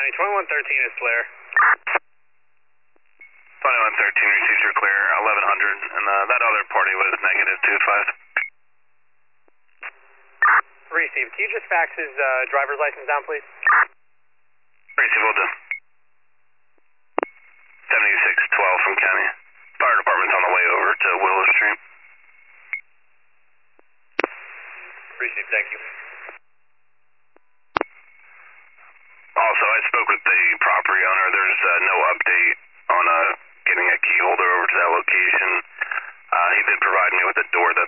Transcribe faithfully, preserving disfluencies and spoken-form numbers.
County, twenty-one thirteen is clear. twenty-one thirteen receives your clear, eleven hundred, and uh, that other party was negative two five. Receive. Can you just fax his uh, driver's license down, please? Receive, will do. seventy-six twelve from County. Fire department's on the way over to Willow Stream. Receive, thank you. Also, I spoke with the property owner. There's uh, no update on uh, getting a key holder over to that location. Uh, he did provide me with a door, though,